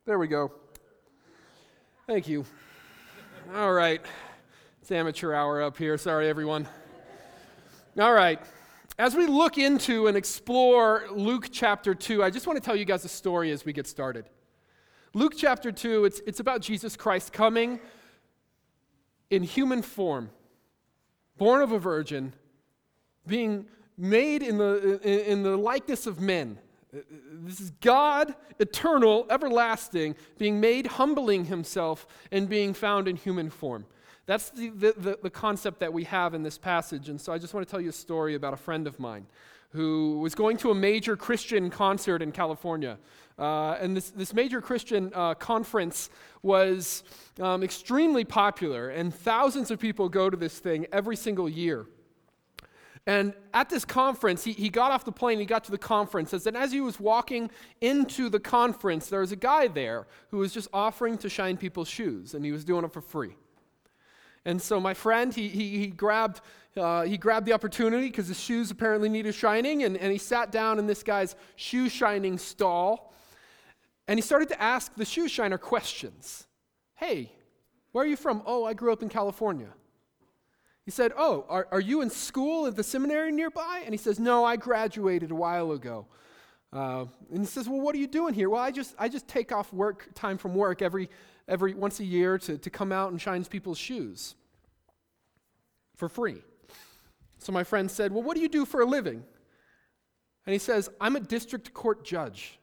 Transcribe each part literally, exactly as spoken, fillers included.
There we go. Thank you. All right. It's amateur hour up here. Sorry, everyone. All right. As we look into and explore Luke chapter two, I just want to tell you guys a story as we get started. Luke chapter two, it's, it's about Jesus Christ coming in human form, born of a virgin, being made in the, in the likeness of men. This is God, eternal, everlasting, being made, humbling himself, and being found in human form. That's the, the, the, the concept that we have in this passage. And so I just want to tell you a story about a friend of mine who was going to a major Christian concert in California. Uh, and this, this major Christian uh, conference was um, extremely popular, and thousands of people go to this thing every single year. And at this conference, he, he got off the plane, he got to the conference, and as he was walking into the conference, there was a guy there who was just offering to shine people's shoes, and he was doing it for free. And so my friend, he he, he grabbed uh, he grabbed the opportunity because his shoes apparently needed shining, and, and he sat down in this guy's shoe shining stall, and he started to ask the shoe shiner questions. Hey, where are you from? Oh, I grew up in California. He said, oh, are, are you in school at the seminary nearby? And he says, no, I graduated a while ago. Uh, and he says, well, what are you doing here? Well, I just I just take off work time from work every every once a year to, to come out and shine people's shoes for free. So my friend said, well, what do you do for a living? And he says, I'm a district court judge.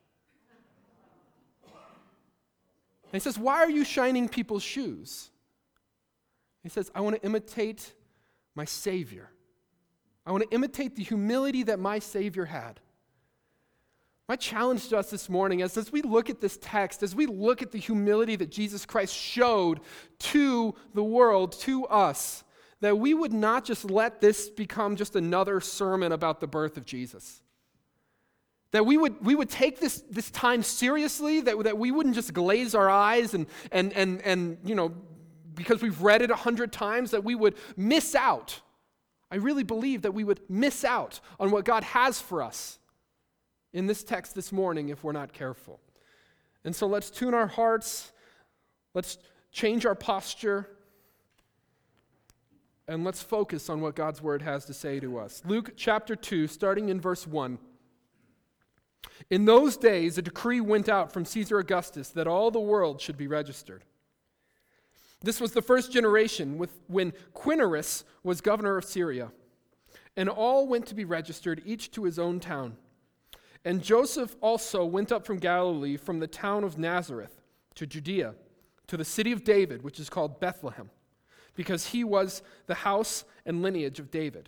And he says, why are you shining people's shoes? He says, I want to imitate my Savior. I want to imitate the humility that my Savior had. My challenge to us this morning is as we look at this text, as we look at the humility that Jesus Christ showed to the world, to us, that we would not just let this become just another sermon about the birth of Jesus. That we would we would take this, this time seriously, that, that we wouldn't just glaze our eyes and and and and you know, because we've read it a hundred times, that we would miss out. I really believe that we would miss out on what God has for us in this text this morning if we're not careful. And so let's tune our hearts, let's change our posture, and let's focus on what God's word has to say to us. Luke chapter two, starting in verse one. In those days, a decree went out from Caesar Augustus that all the world should be registered. This was the first generation with, when Quirinius was governor of Syria, and all went to be registered, each to his own town. And Joseph also went up from Galilee, from the town of Nazareth, to Judea, to the city of David, which is called Bethlehem, because he was the house and lineage of David,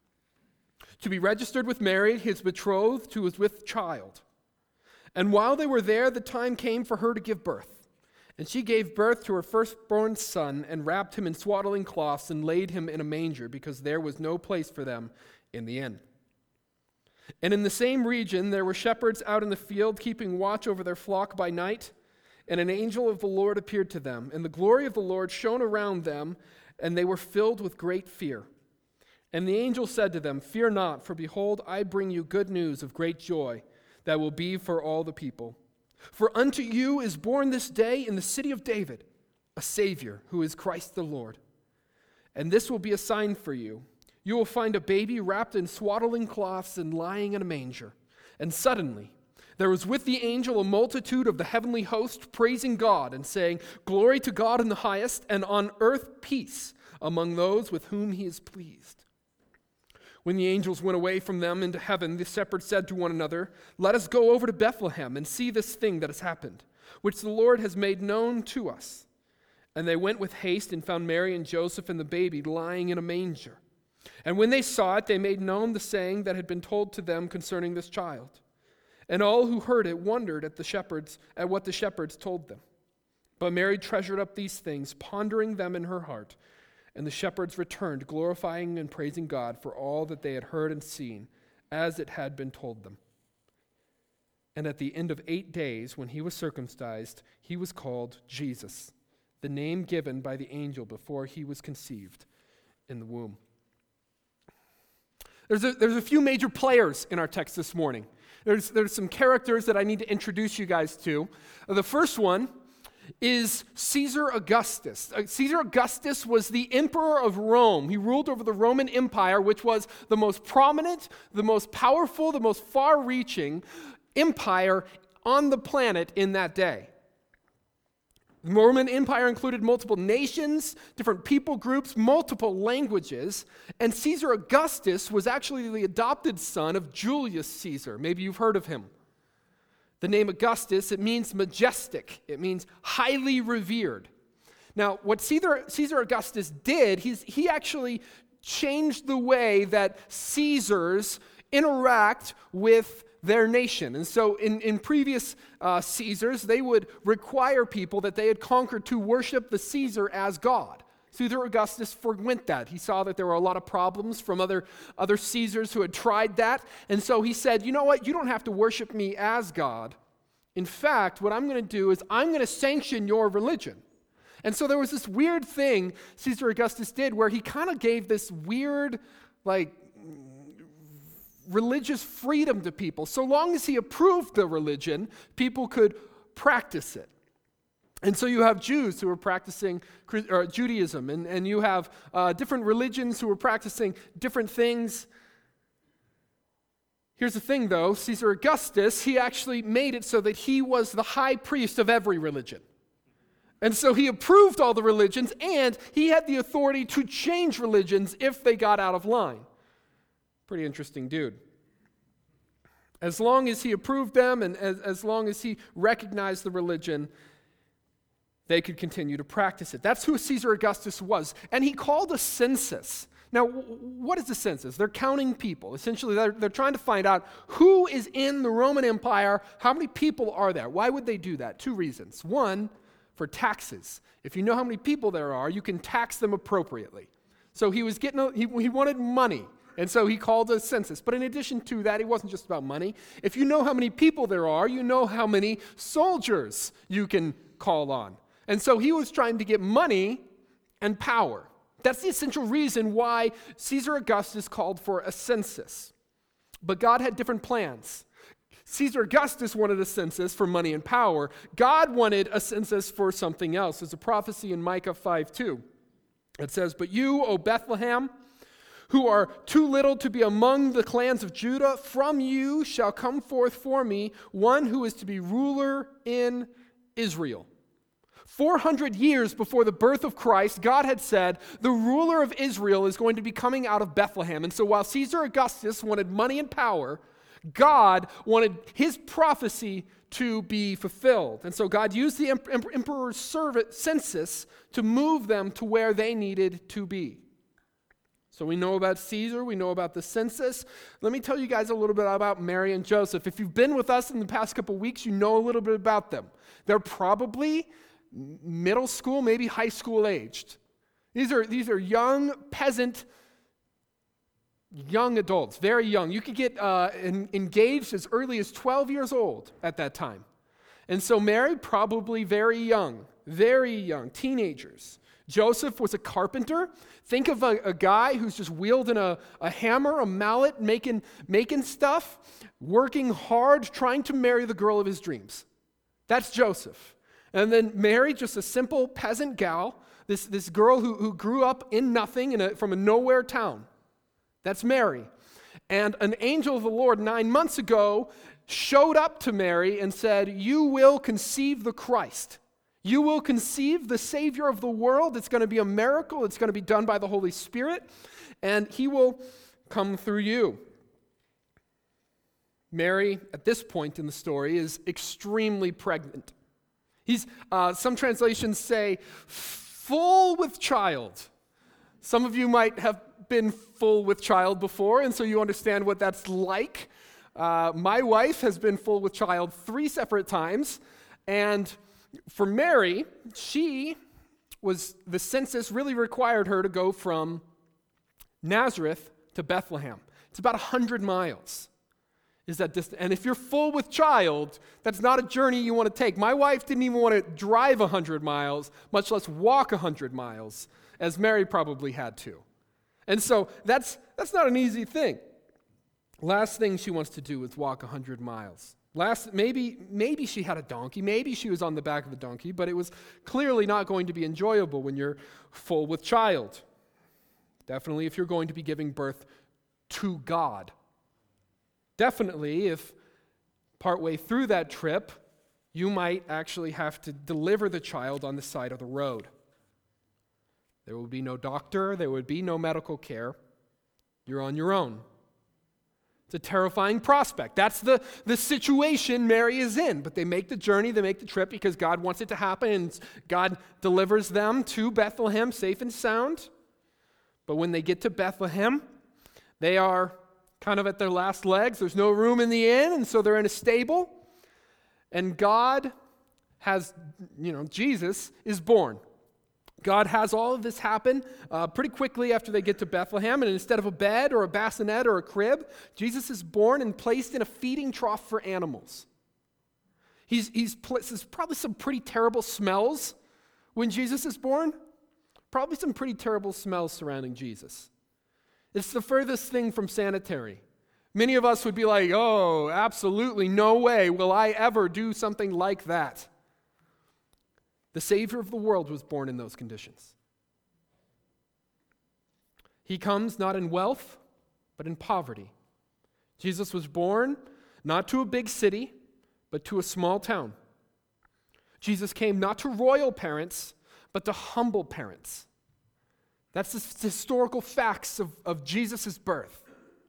to be registered with Mary, his betrothed, who was with child. And while they were there, the time came for her to give birth. And she gave birth to her firstborn son, and wrapped him in swaddling cloths, and laid him in a manger, because there was no place for them in the inn. And in the same region there were shepherds out in the field, keeping watch over their flock by night. And an angel of the Lord appeared to them, and the glory of the Lord shone around them, and they were filled with great fear. And the angel said to them, fear not, for behold, I bring you good news of great joy that will be for all the people. For unto you is born this day in the city of David a Savior, who is Christ the Lord. And this will be a sign for you. You will find a baby wrapped in swaddling cloths and lying in a manger. And suddenly there was with the angel a multitude of the heavenly host, praising God and saying, glory to God in the highest, and on earth peace among those with whom he is pleased. When the angels went away from them into heaven, the shepherds said to one another, let us go over to Bethlehem and see this thing that has happened, which the Lord has made known to us. And they went with haste and found Mary and Joseph and the baby lying in a manger. And when they saw it, they made known the saying that had been told to them concerning this child. And all who heard it wondered at the shepherds, at what the shepherds told them. But Mary treasured up these things, pondering them in her heart. And the shepherds returned, glorifying and praising God for all that they had heard and seen, as it had been told them. And at the end of eight days, when he was circumcised, he was called Jesus, the name given by the angel before he was conceived in the womb. There's a, there's a few major players in our text this morning. There's, there's some characters that I need to introduce you guys to. The first one is Caesar Augustus. Uh, Caesar Augustus was the emperor of Rome. He ruled over the Roman Empire, which was the most prominent, the most powerful, the most far-reaching empire on the planet in that day. The Roman Empire included multiple nations, different people groups, multiple languages, and Caesar Augustus was actually the adopted son of Julius Caesar. Maybe you've heard of him. The name Augustus, it means majestic. It means highly revered. Now, what Caesar, Caesar Augustus did, he's, he actually changed the way that Caesars interact with their nation. And so in, in previous uh, Caesars, they would require people that they had conquered to worship the Caesar as God. Caesar Augustus forwent that. He saw that there were a lot of problems from other, other Caesars who had tried that. And so he said, you know what, you don't have to worship me as God. In fact, what I'm going to do is I'm going to sanction your religion. And so there was this weird thing Caesar Augustus did where he kind of gave this weird, like, religious freedom to people. So long as he approved the religion, people could practice it. And so you have Jews who are practicing or Judaism, and, and you have uh, different religions who are practicing different things. Here's the thing, though. Caesar Augustus, he actually made it so that he was the high priest of every religion. And so he approved all the religions, and he had the authority to change religions if they got out of line. Pretty interesting dude. As long as he approved them and as, as long as he recognized the religion, they could continue to practice it. That's who Caesar Augustus was. And he called a census. Now, what is a census? They're counting people. Essentially, they're, they're trying to find out who is in the Roman Empire, how many people are there. Why would they do that? Two reasons. One, for taxes. If you know how many people there are, you can tax them appropriately. So he was getting, a, he, he wanted money. And so he called a census. But in addition to that, it wasn't just about money. If you know how many people there are, you know how many soldiers you can call on. And so he was trying to get money and power. That's the essential reason why Caesar Augustus called for a census. But God had different plans. Caesar Augustus wanted a census for money and power. God wanted a census for something else. There's a prophecy in Micah five two. It says, "But you, O Bethlehem, who are too little to be among the clans of Judah, from you shall come forth for me one who is to be ruler in Israel." four hundred years before the birth of Christ, God had said, the ruler of Israel is going to be coming out of Bethlehem. And so while Caesar Augustus wanted money and power, God wanted his prophecy to be fulfilled. And so God used the emperor's census to move them to where they needed to be. So we know about Caesar, we know about the census. Let me tell you guys a little bit about Mary and Joseph. If you've been with us in the past couple weeks, you know a little bit about them. They're probably middle school, maybe high school aged. These are, these are young peasant, young adults, very young. You could get uh, en- engaged as early as twelve years old at that time. And so Mary, probably very young, very young, teenagers. Joseph was a carpenter. Think of a, a guy who's just wielding a, a hammer, a mallet, making, making stuff, working hard, trying to marry the girl of his dreams. That's Joseph. And then Mary, just a simple peasant gal, this, this girl who, who grew up in nothing in a, from a nowhere town. That's Mary. And an angel of the Lord nine months ago showed up to Mary and said, "You will conceive the Christ. You will conceive the Savior of the world. It's going to be a miracle. It's going to be done by the Holy Spirit, and he will come through you." Mary, at this point in the story, is extremely pregnant. He's, uh, some translations say, full with child. Some of you might have been full with child before, and so you understand what that's like. Uh, my wife has been full with child three separate times, and for Mary, she was, the census really required her to go from Nazareth to Bethlehem. It's about one hundred miles. Is that distant? And if you're full with child, that's not a journey you want to take. My wife didn't even want to drive one hundred miles, much less walk one hundred miles, as Mary probably had to. And so that's that's not an easy thing. Last thing she wants to do is walk one hundred miles. Last, maybe, maybe she had a donkey. Maybe she was on the back of a donkey, but it was clearly not going to be enjoyable when you're full with child. Definitely if you're going to be giving birth to God. Definitely if partway through that trip, you might actually have to deliver the child on the side of the road. There would be no doctor. There would be no medical care. You're on your own. It's a terrifying prospect. That's the, the situation Mary is in. But they make the journey, they make the trip because God wants it to happen, and God delivers them to Bethlehem safe and sound. But when they get to Bethlehem, they are kind of at their last legs. There's no room in the inn, and so they're in a stable. And God has, you know, Jesus is born. God has all of this happen uh, pretty quickly after they get to Bethlehem, and instead of a bed or a bassinet or a crib, Jesus is born and placed in a feeding trough for animals. He's, he's There's probably some pretty terrible smells when Jesus is born. Probably some pretty terrible smells surrounding Jesus. It's the furthest thing from sanitary. Many of us would be like, oh, absolutely no way will I ever do something like that. The Savior of the world was born in those conditions. He comes not in wealth, but in poverty. Jesus was born not to a big city, but to a small town. Jesus came not to royal parents, but to humble parents. That's the historical facts of, of Jesus' birth.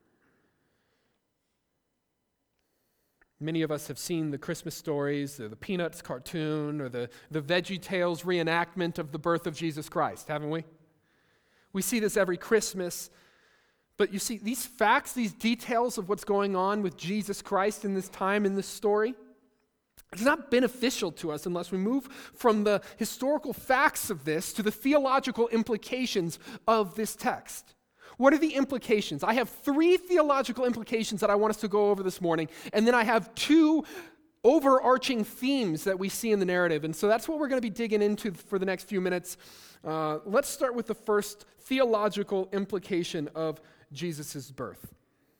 Many of us have seen the Christmas stories, or the Peanuts cartoon, or the, the Veggie Tales reenactment of the birth of Jesus Christ, haven't we? We see this every Christmas. But you see, these facts, these details of what's going on with Jesus Christ in this time, in this story, it's not beneficial to us unless we move from the historical facts of this to the theological implications of this text. What are the implications? I have three theological implications that I want us to go over this morning, and then I have two overarching themes that we see in the narrative, and so that's what we're going to be digging into for the next few minutes. Uh, let's start with the first theological implication of Jesus' birth.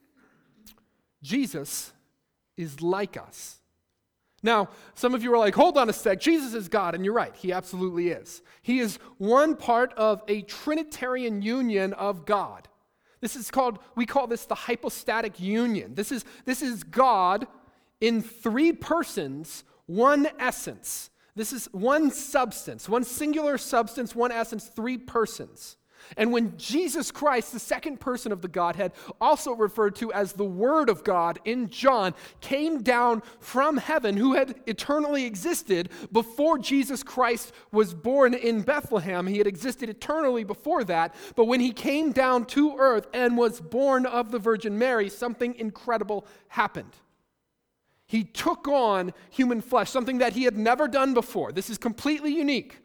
Jesus is like us. Now, some of you are like, hold on a sec, Jesus is God, and you're right, he absolutely is. He is one part of a Trinitarian union of God. This is called, we call this the hypostatic union. This is, this is God in three persons, one essence. This is one substance, one singular substance, one essence, three persons. And when Jesus Christ, the second person of the Godhead, also referred to as the Word of God in John, came down from heaven, who had eternally existed before Jesus Christ was born in Bethlehem. He had existed eternally before that. But when he came down to earth and was born of the Virgin Mary, something incredible happened. He took on human flesh, something that he had never done before. This is completely unique.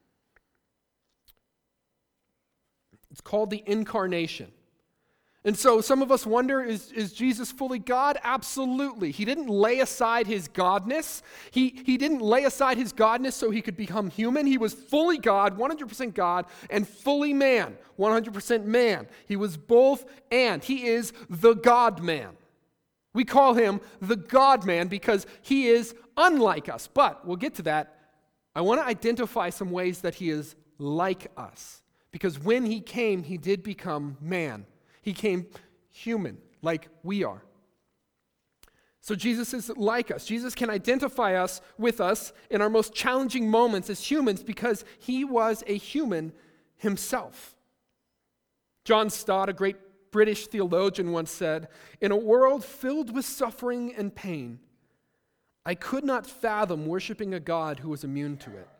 It's called the incarnation. And so some of us wonder, is, is Jesus fully God? Absolutely. He didn't lay aside his godness. He, he didn't lay aside his godness so he could become human. He was fully God, one hundred percent God, and fully man, one hundred percent man. He was both and. He is the God-man. We call him the God-man because he is unlike us. But we'll get to that. I want to identify some ways that he is like us. Because when he came, he did become man. He came human, like we are. So Jesus is like us. Jesus can identify us with us in our most challenging moments as humans because he was a human himself. John Stott, a great British theologian, once said, "In a world filled with suffering and pain, I could not fathom worshiping a God who was immune to it."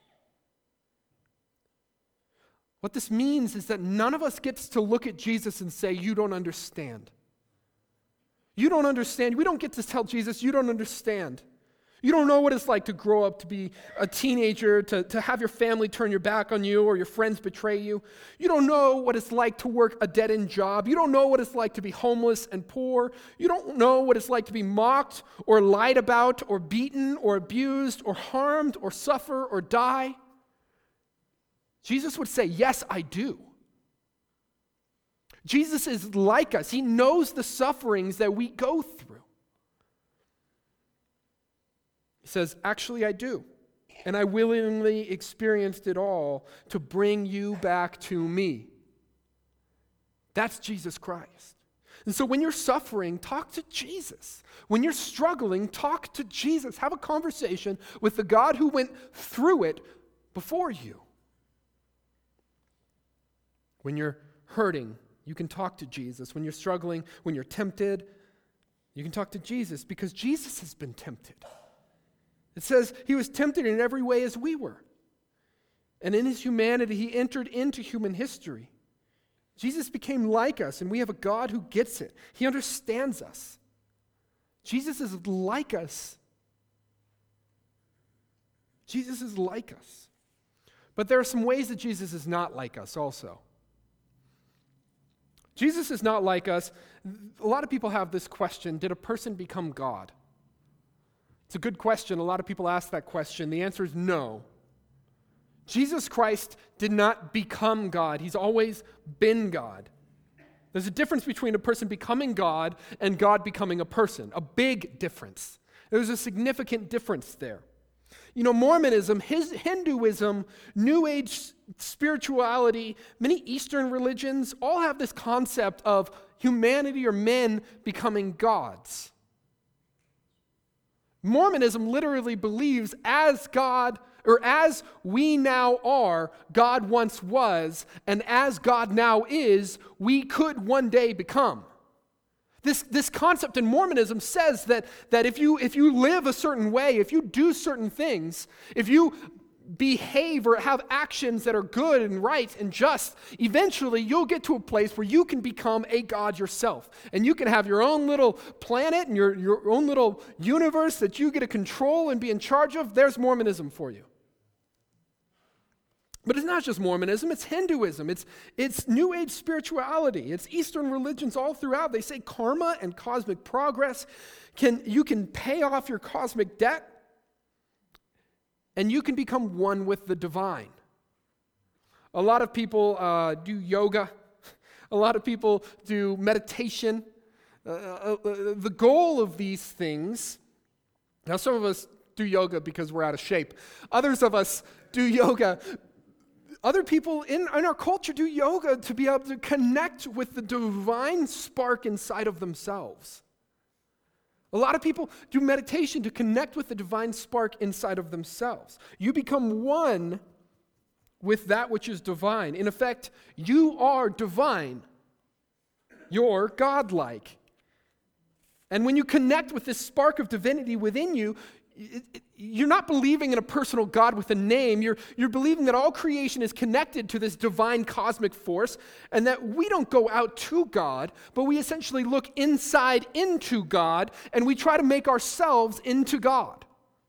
What this means is that none of us gets to look at Jesus and say, you don't understand. You don't understand. We don't get to tell Jesus, you don't understand. You don't know what it's like to grow up to be a teenager, to, to have your family turn your back on you or your friends betray you. You don't know what it's like to work a dead-end job. You don't know what it's like to be homeless and poor. You don't know what it's like to be mocked or lied about or beaten or abused or harmed or suffer or die. Jesus would say, yes, I do. Jesus is like us. He knows the sufferings that we go through. He says, actually, I do. And I willingly experienced it all to bring you back to me. That's Jesus Christ. And so when you're suffering, talk to Jesus. When you're struggling, talk to Jesus. Have a conversation with the God who went through it before you. When you're hurting, you can talk to Jesus. When you're struggling, when you're tempted, you can talk to Jesus because Jesus has been tempted. It says he was tempted in every way as we were. And in his humanity, he entered into human history. Jesus became like us, and we have a God who gets it. He understands us. Jesus is like us. Jesus is like us. But there are some ways that Jesus is not like us also. Jesus is not like us. A lot of people have this question, did a person become God? It's a good question. A lot of people ask that question. The answer is no. Jesus Christ did not become God. He's always been God. There's a difference between a person becoming God and God becoming a person. A big difference. There's a significant difference there. You know, Mormonism, his Hinduism, New Age spirituality, many Eastern religions all have this concept of humanity or men becoming gods. Mormonism literally believes as God, or as we now are, God once was, and as God now is, we could one day become. This, this concept in Mormonism says that, that if you, if you live a certain way, if you do certain things, if you behave or have actions that are good and right and just, eventually you'll get to a place where you can become a God yourself. And you can have your own little planet and your, your own little universe that you get to control and be in charge of. There's Mormonism for you. But it's not just Mormonism, it's Hinduism, it's, it's New Age spirituality, it's Eastern religions all throughout. They say karma and cosmic progress, can you can pay off your cosmic debt, and you can become one with the divine. A lot of people uh, do yoga. A lot of people do meditation. Uh, uh, uh, the goal of these things, now some of us do yoga because we're out of shape. Others of us do yoga. Other people in, in our culture do yoga to be able to connect with the divine spark inside of themselves. A lot of people do meditation to connect with the divine spark inside of themselves. You become one with that which is divine. In effect, you are divine. You're godlike. And when you connect with this spark of divinity within you, it, it, you're not believing in a personal God with a name. You're, you're believing that all creation is connected to this divine cosmic force and that we don't go out to God, but we essentially look inside into God and we try to make ourselves into God.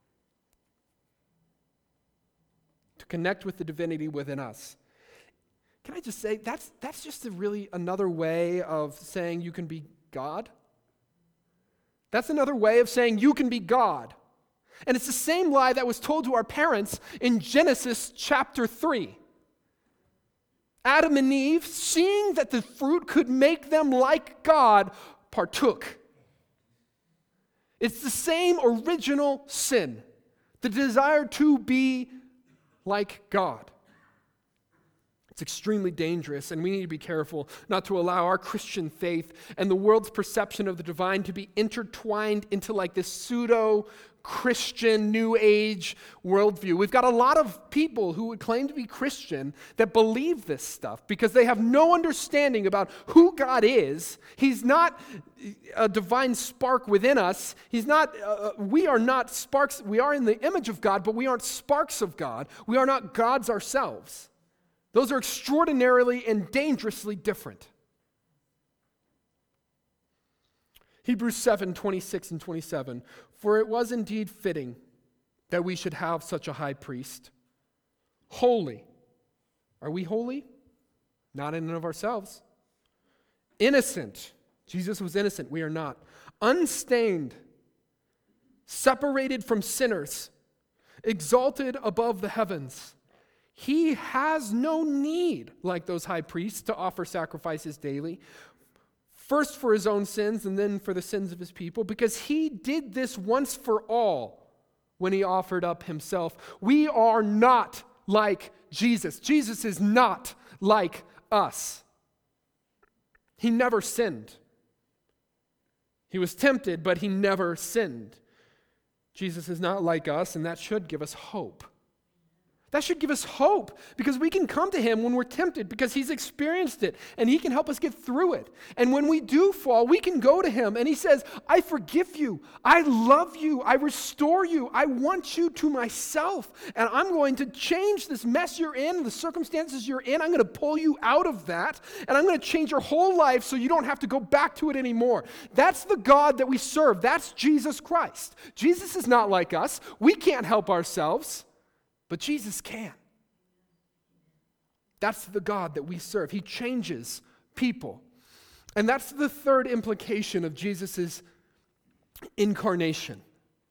To connect with the divinity within us. Can I just say, that's, that's just a really another way of saying you can be God. That's another way of saying you can be God. And it's the same lie that was told to our parents in Genesis chapter three. Adam and Eve, seeing that the fruit could make them like God, partook. It's the same original sin, the desire to be like God. It's extremely dangerous, and we need to be careful not to allow our Christian faith and the world's perception of the divine to be intertwined into like this pseudo-Christian, New Age worldview. We've got a lot of people who would claim to be Christian that believe this stuff because they have no understanding about who God is. He's not a divine spark within us. He's not, uh, we are not sparks. We are in the image of God, but we aren't sparks of God. We are not gods ourselves. Those are extraordinarily and dangerously different. Hebrews seven, twenty-six and twenty-seven. For it was indeed fitting that we should have such a high priest. Holy. Are we holy? Not in and of ourselves. Innocent. Jesus was innocent. We are not. Unstained. Separated from sinners. Exalted above the heavens. He has no need, like those high priests, to offer sacrifices daily, first for his own sins and then for the sins of his people, because he did this once for all when he offered up himself. We are not like Jesus. Jesus is not like us. He never sinned. He was tempted, but he never sinned. Jesus is not like us, and that should give us hope. That should give us hope because we can come to him when we're tempted because he's experienced it and he can help us get through it. And when we do fall, we can go to him and he says, I forgive you. I love you. I restore you. I want you to myself. And I'm going to change this mess you're in, the circumstances you're in. I'm going to pull you out of that and I'm going to change your whole life so you don't have to go back to it anymore. That's the God that we serve. That's Jesus Christ. Jesus is not like us. We can't help ourselves. But Jesus can. That's the God that we serve. He changes people. And that's the third implication of Jesus' incarnation.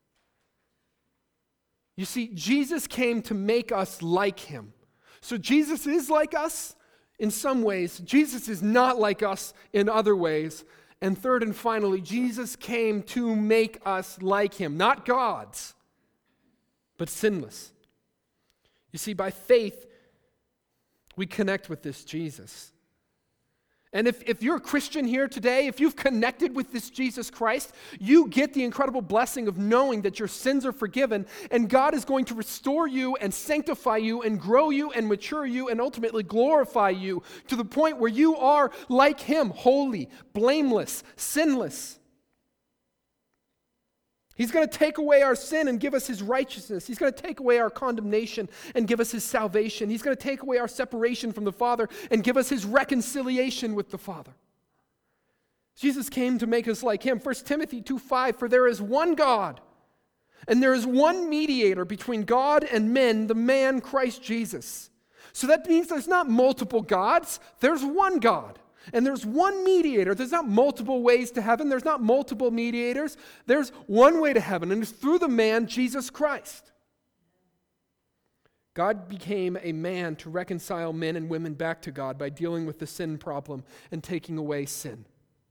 You see, Jesus came to make us like him. So Jesus is like us in some ways. Jesus is not like us in other ways. And third and finally, Jesus came to make us like him. Not gods, but sinless. You see, by faith, we connect with this Jesus. And if, if you're a Christian here today, if you've connected with this Jesus Christ, you get the incredible blessing of knowing that your sins are forgiven and God is going to restore you and sanctify you and grow you and mature you and ultimately glorify you to the point where you are like him, holy, blameless, sinless. He's going to take away our sin and give us his righteousness. He's going to take away our condemnation and give us his salvation. He's going to take away our separation from the Father and give us his reconciliation with the Father. Jesus came to make us like him. First Timothy two five, for there is one God, and there is one mediator between God and men, the man Christ Jesus. So that means there's not multiple gods, there's one God. And there's one mediator. There's not multiple ways to heaven. There's not multiple mediators. There's one way to heaven, and it's through the man, Jesus Christ. God became a man to reconcile men and women back to God by dealing with the sin problem and taking away sin.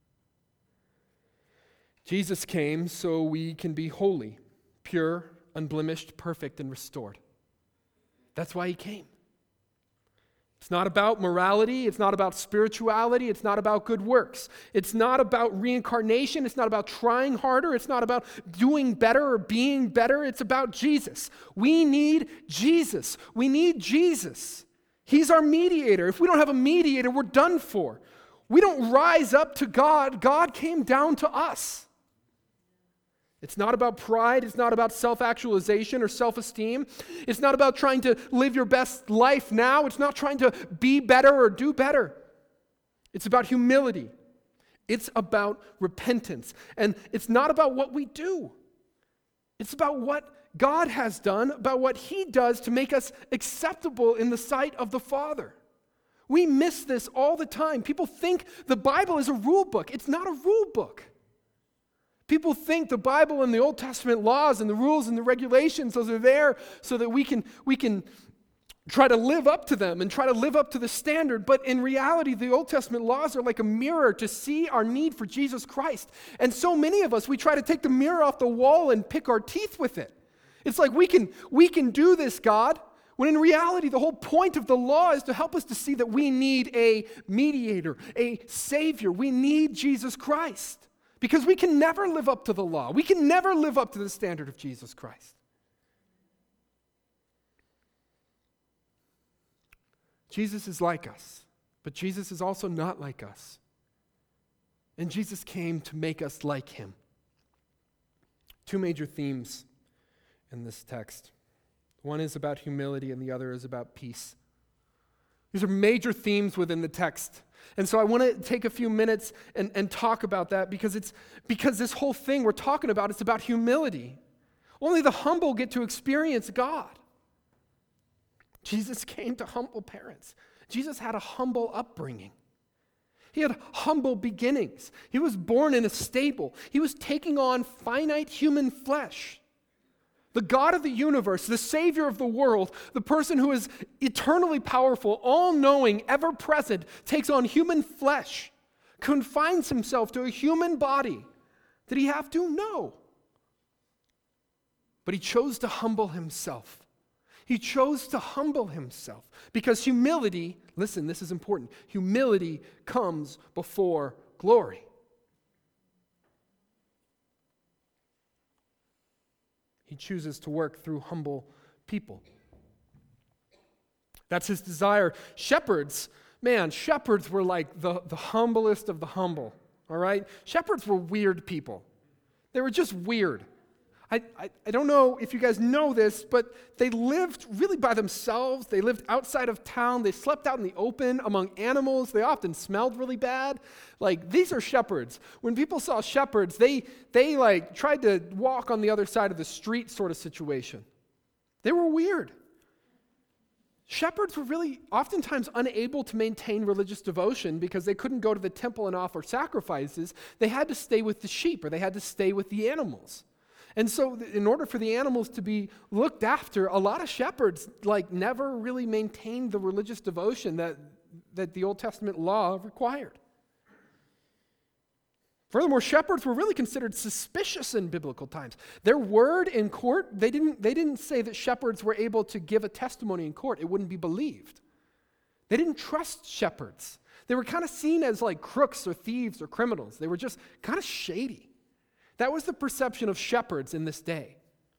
Jesus came so we can be holy, pure, unblemished, perfect, and restored. That's why he came. It's not about morality. It's not about spirituality. It's not about good works. It's not about reincarnation. It's not about trying harder. It's not about doing better or being better. It's about Jesus. We need Jesus. We need Jesus. He's our mediator. If we don't have a mediator, we're done for. We don't rise up to God. God came down to us. It's not about pride. It's not about self-actualization or self-esteem. It's not about trying to live your best life now. It's not trying to be better or do better. It's about humility. It's about repentance. And it's not about what we do. It's about what God has done, about what he does to make us acceptable in the sight of the Father. We miss this all the time. People think the Bible is a rule book. It's not a rule book. People think the Bible and the Old Testament laws and the rules and the regulations, those are there so that we can, we can try to live up to them and try to live up to the standard. But in reality, the Old Testament laws are like a mirror to see our need for Jesus Christ. And so many of us, we try to take the mirror off the wall and pick our teeth with it. It's like we can, we can do this, God, when in reality, the whole point of the law is to help us to see that we need a mediator, a savior. We need Jesus Christ. Because we can never live up to the law. We can never live up to the standard of Jesus Christ. Jesus is like us, but Jesus is also not like us. And Jesus came to make us like him. Two major themes in this text. One is about humility and the other is about peace. These are major themes within the text. And so I want to take a few minutes and, and talk about that because it's because this whole thing we're talking about, it's about humility. Only the humble get to experience God. Jesus came to humble parents. Jesus had a humble upbringing. He had humble beginnings. He was born in a stable. He was taking on finite human flesh. The God of the universe, the Savior of the world, the person who is eternally powerful, all-knowing, ever-present, takes on human flesh, confines himself to a human body. Did he have to? No. But he chose to humble himself. He chose to humble himself because humility, listen, this is important, humility comes before glory. He chooses to work through humble people. That's his desire. Shepherds, man, shepherds were like the, the humblest of the humble, all right? Shepherds were weird people. They were just weird. I, I, I don't know if you guys know this, but they lived really by themselves. They lived outside of town. They slept out in the open among animals. They often smelled really bad. Like, these are shepherds. When people saw shepherds, they, they like tried to walk on the other side of the street sort of situation. They were weird. Shepherds were really oftentimes unable to maintain religious devotion because they couldn't go to the temple and offer sacrifices. They had to stay with the sheep or they had to stay with the animals. And so in order for the animals to be looked after, a lot of shepherds like never really maintained the religious devotion that, that the Old Testament law required. Furthermore, shepherds were really considered suspicious in biblical times. Their word in court, they didn't, they didn't say that shepherds were able to give a testimony in court. It wouldn't be believed. They didn't trust shepherds. They were kind of seen as like crooks or thieves or criminals. They were just kind of shady. That was the perception of shepherds in this day.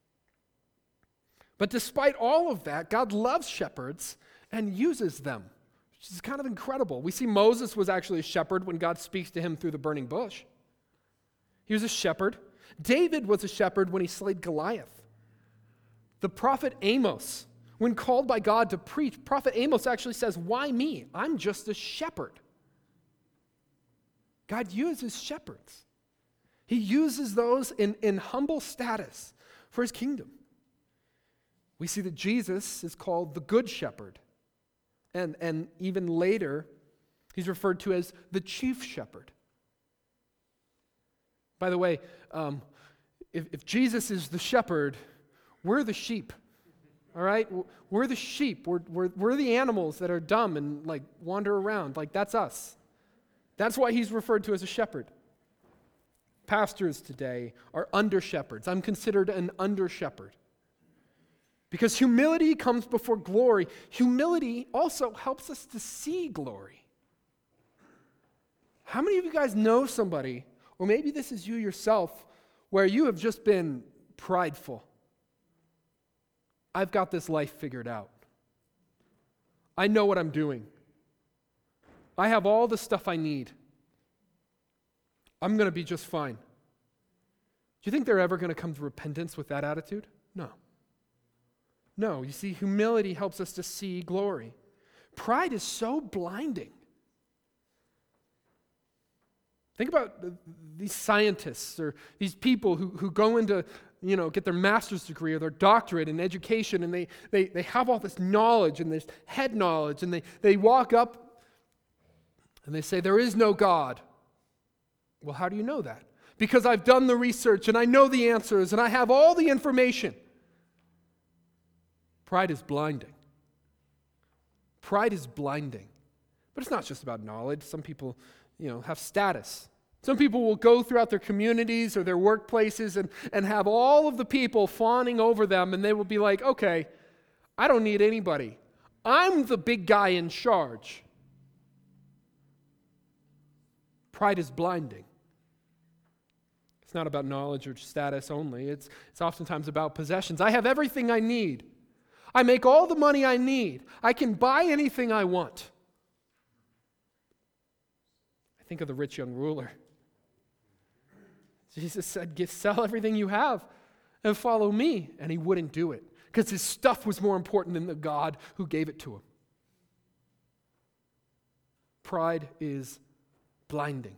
But despite all of that, God loves shepherds and uses them, which is kind of incredible. We see Moses was actually a shepherd when God speaks to him through the burning bush. He was a shepherd. David was a shepherd when he slayed Goliath. The prophet Amos, when called by God to preach, prophet Amos actually says, "Why me? I'm just a shepherd." God uses shepherds. He uses those in, in humble status for his kingdom. We see that Jesus is called the Good Shepherd. And, and even later, he's referred to as the Chief Shepherd. By the way, um, if, if Jesus is the shepherd, we're the sheep. All right? We're the sheep. We're, we're, we're the animals that are dumb and like wander around. Like, that's us. That's why he's referred to as a shepherd. Pastors today are under shepherds. I'm considered an under shepherd. Because humility comes before glory. Humility also helps us to see glory. How many of you guys know somebody, or maybe this is you yourself, where you have just been prideful? I've got this life figured out. I know what I'm doing. I have all the stuff I need. I'm going to be just fine. Do you think they're ever going to come to repentance with that attitude? No. No, you see, humility helps us to see glory. Pride is so blinding. Think about these scientists or these people who, who go into, you know, get their master's degree or their doctorate in education, and they, they, they have all this knowledge and this head knowledge, and they, they walk up and they say, there is no God. Well, how do you know that? Because I've done the research and I know the answers and I have all the information. Pride is blinding. Pride is blinding. But it's not just about knowledge. Some people, you know, have status. Some people will go throughout their communities or their workplaces and, and have all of the people fawning over them, and they will be like, okay, I don't need anybody. I'm the big guy in charge. Pride is blinding. It's not about knowledge or status only. It's, it's oftentimes about possessions. I have everything I need. I make all the money I need. I can buy anything I want. I think of the rich young ruler. Jesus said, sell everything you have and follow me. And he wouldn't do it because his stuff was more important than the God who gave it to him. Pride is blinding.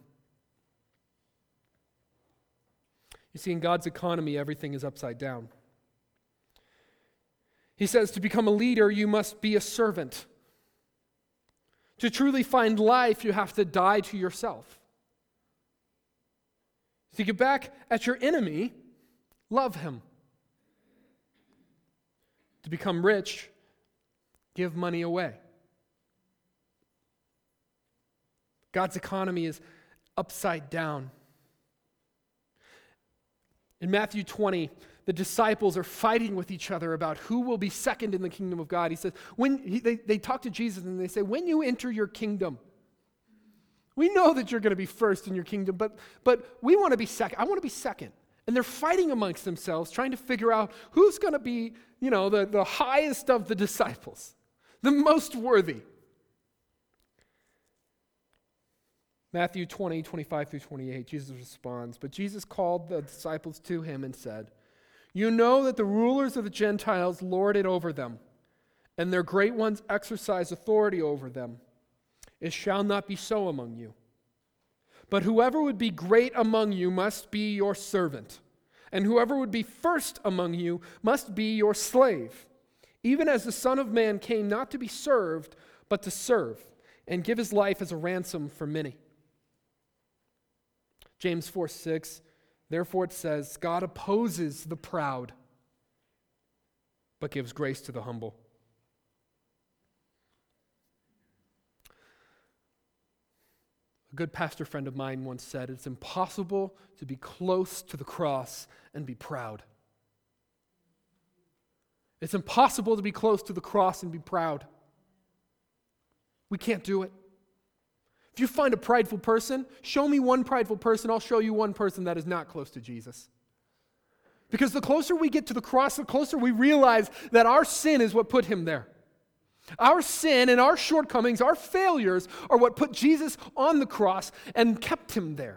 You see, in God's economy, everything is upside down. He says to become a leader, you must be a servant. To truly find life, you have to die to yourself. To get back at your enemy, love him. To become rich, give money away. God's economy is upside down. In Matthew twenty, the disciples are fighting with each other about who will be second in the kingdom of God. He says, when he, they, they talk to Jesus and they say, when you enter your kingdom, we know that you're going to be first in your kingdom, but, but we want to be second. I want to be second. And they're fighting amongst themselves, trying to figure out who's going to be, you know, the, the highest of the disciples, the most worthy. Matthew twenty, twenty-five through twenty-eight, Jesus responds, but Jesus called the disciples to him and said, you know that the rulers of the Gentiles lord it over them, and their great ones exercise authority over them. It shall not be so among you. But whoever would be great among you must be your servant, and whoever would be first among you must be your slave, even as the Son of Man came not to be served, but to serve, and give his life as a ransom for many. James four six, therefore it says, God opposes the proud, but gives grace to the humble. A good pastor friend of mine once said, it's impossible to be close to the cross and be proud. It's impossible to be close to the cross and be proud. We can't do it. If you find a prideful person, show me one prideful person, I'll show you one person that is not close to Jesus. Because the closer we get to the cross, the closer we realize that our sin is what put him there. Our sin and our shortcomings, our failures, are what put Jesus on the cross and kept him there.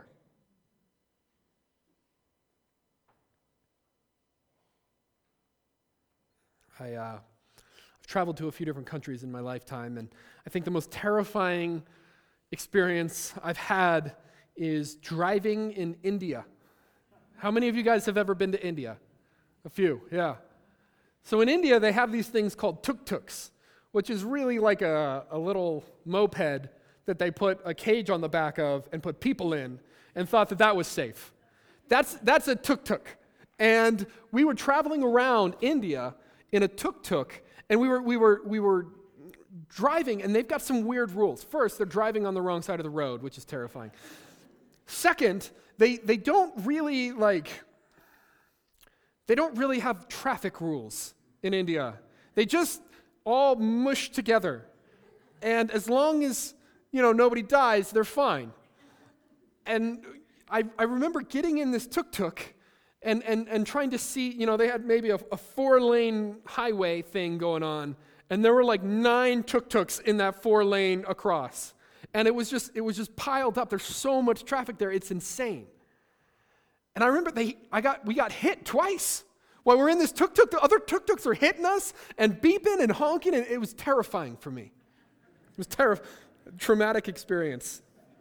I, uh, I've traveled to a few different countries in my lifetime, and I think the most terrifying experience I've had is driving in India. How many of you guys have ever been to India? A few, yeah. So in India, they have these things called tuk-tuks, which is really like a, a little moped that they put a cage on the back of and put people in and thought that that was safe. That's, that's a tuk-tuk. And we were traveling around India in a tuk-tuk, and we were, we were, we were driving, and they've got some weird rules. First, they're driving on the wrong side of the road, which is terrifying. Second, they, they don't really, like, they don't really have traffic rules in India. They just all mush together. And as long as, you know, nobody dies, they're fine. And I, I remember getting in this tuk-tuk and, and, and trying to see, you know, they had maybe a, a four-lane highway thing going on, and there were like nine tuk-tuks in that four-lane across. And it was just it was just piled up. There's so much traffic there, it's insane. And I remember they I got we got hit twice. While we're in this tuk-tuk, the other tuk-tuks are hitting us and beeping and honking, and it was terrifying for me. It was a terri- traumatic experience.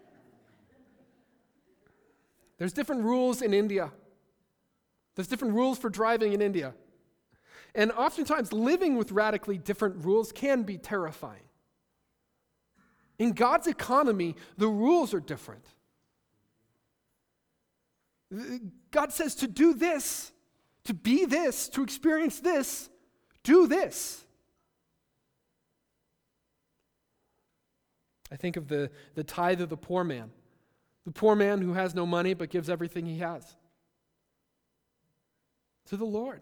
There's different rules in India. There's different rules for driving in India. And oftentimes, living with radically different rules can be terrifying. In God's economy, the rules are different. God says to do this, to be this, to experience this, do this. I think of the, the tithe of the poor man. The poor man who has no money but gives everything he has to the Lord.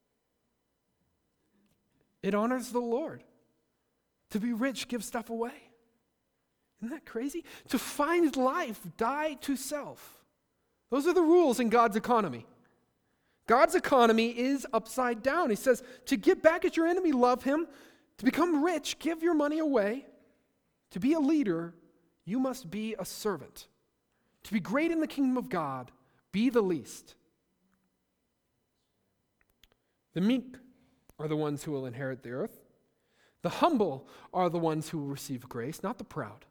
It honors the Lord. To be rich, give stuff away. Isn't that crazy? To find life, die to self. Those are the rules in God's economy. God's economy is upside down. He says, to get back at your enemy, love him. To become rich, give your money away. To be a leader, you must be a servant. To be great in the kingdom of God, be the least. The meek are the ones who will inherit the earth. The humble are the ones who will receive grace, not the proud.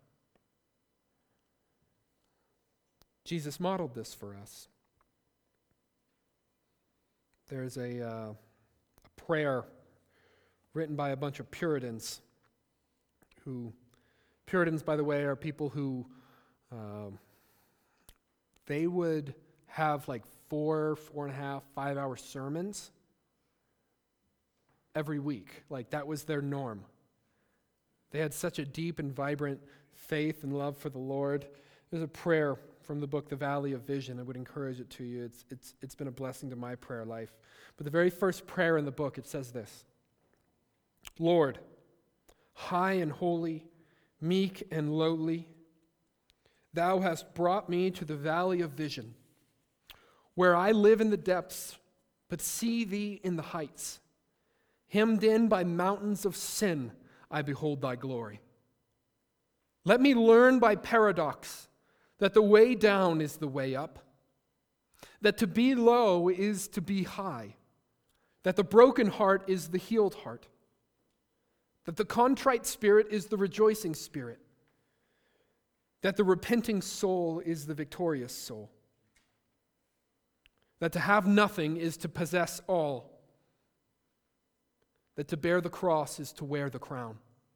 Jesus modeled this for us. There's a, uh, a prayer written by a bunch of Puritans who, Puritans, by the way, are people who, um, they would have like four, four and a half, five hour sermons every week. Like, that was their norm. They had such a deep and vibrant faith and love for the Lord. There's a prayer from the book, The Valley of Vision. I would encourage it to you. It's, it's, it's been a blessing to my prayer life. But the very first prayer in the book, it says this: Lord, high and holy, meek and lowly, thou hast brought me to the valley of vision, where I live in the depths, but see thee in the heights. Hemmed in by mountains of sin, I behold thy glory. Let me learn by paradox that the way down is the way up, that to be low is to be high, that the broken heart is the healed heart, that the contrite spirit is the rejoicing spirit, that the repenting soul is the victorious soul, that to have nothing is to possess all, that to bear the cross is to wear the crown,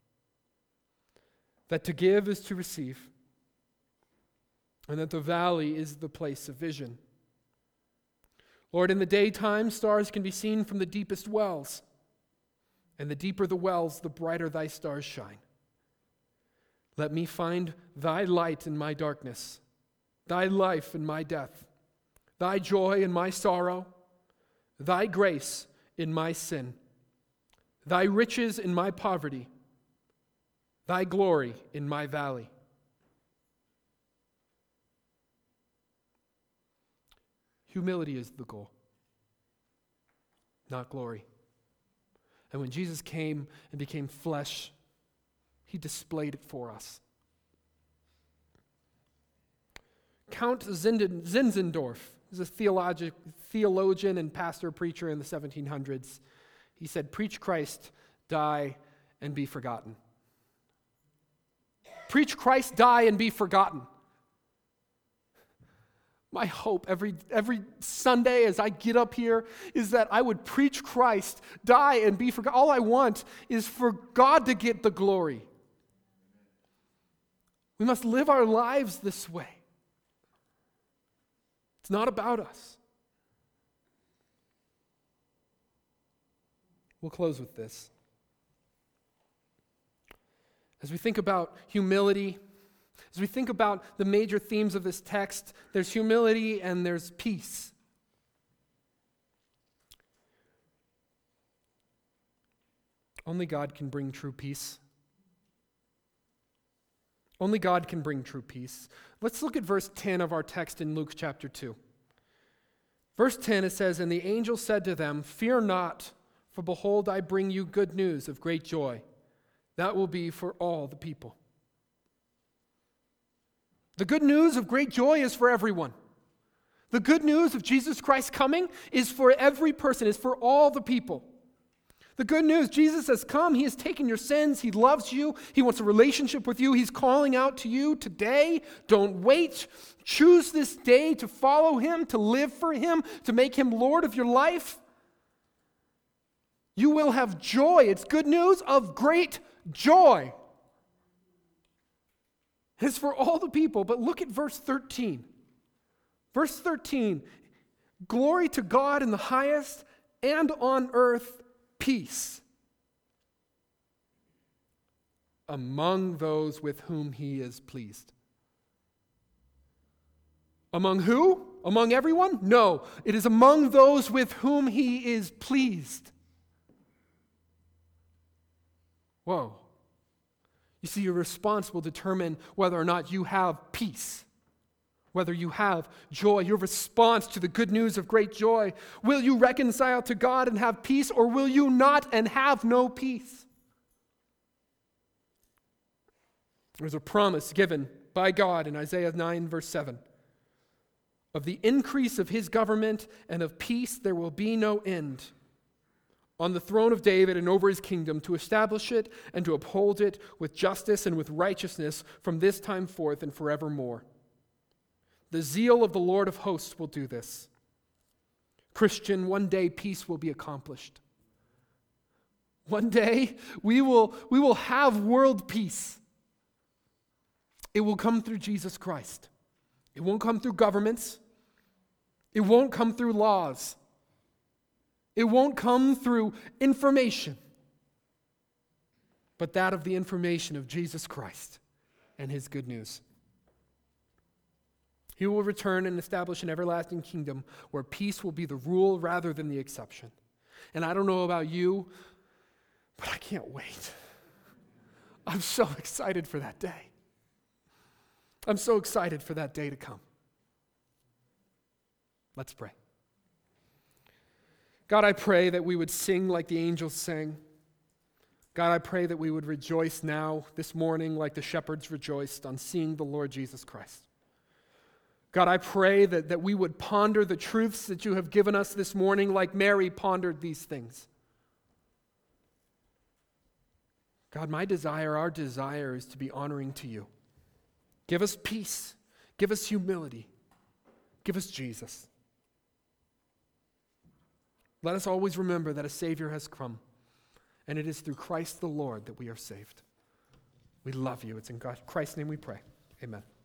that to give is to receive, and that the valley is the place of vision. Lord, in the daytime, stars can be seen from the deepest wells, and the deeper the wells, the brighter thy stars shine. Let me find thy light in my darkness, thy life in my death, thy joy in my sorrow, thy grace in my sin, thy riches in my poverty, thy glory in my valley. Humility is the goal, not glory. And when Jesus came and became flesh, he displayed it for us. Count Zinzendorf is a theologi- theologian and pastor preacher in the seventeen hundreds. He said, "Preach Christ, die, and be forgotten." Preach Christ, die, and be forgotten. My hope every, every Sunday as I get up here is that I would preach Christ, die, and be forgotten. All I want is for God to get the glory. We must live our lives this way. It's not about us. We'll close with this. As we think about humility, as we think about the major themes of this text, there's humility and there's peace. Only God can bring true peace. Only God can bring true peace. Let's look at verse ten of our text in Luke chapter two. Verse ten, it says, "And the angel said to them, Fear not, for behold, I bring you good news of great joy. That will be for all the people." The good news of great joy is for everyone. The good news of Jesus Christ coming is for every person, is for all the people. The good news, Jesus has come, he has taken your sins, he loves you, he wants a relationship with you, he's calling out to you today. Don't wait. Choose this day to follow him, to live for him, to make him Lord of your life. You will have joy. It's good news of great joy. It's for all the people, but look at verse thirteen. Verse thirteen, "Glory to God in the highest, and on earth peace among those with whom he is pleased." Among who? Among everyone? No, it is among those with whom he is pleased. Whoa. You see, your response will determine whether or not you have peace, whether you have joy. Your response to the good news of great joy. Will you reconcile to God and have peace, or will you not and have no peace? There's a promise given by God in Isaiah nine, verse seven. "Of the increase of his government and of peace there will be no end, on the throne of David and over his kingdom, to establish it and to uphold it with justice and with righteousness from this time forth and forevermore. The zeal of the Lord of hosts will do this." Christian, one day peace will be accomplished. One day we will, we will have world peace. It will come through Jesus Christ. It won't come through governments. It won't come through laws. It won't come through information, but that of the information of Jesus Christ and his good news. He will return and establish an everlasting kingdom where peace will be the rule rather than the exception. And I don't know about you, but I can't wait. I'm so excited for that day. I'm so excited for that day to come. Let's pray. God, I pray that we would sing like the angels sang. God, I pray that we would rejoice now, this morning, like the shepherds rejoiced on seeing the Lord Jesus Christ. God, I pray that, that we would ponder the truths that you have given us this morning like Mary pondered these things. God, my desire, our desire is to be honoring to you. Give us peace. Give us humility. Give us Jesus. Let us always remember that a Savior has come, and it is through Christ the Lord that we are saved. We love you. It's in Christ's name we pray. Amen.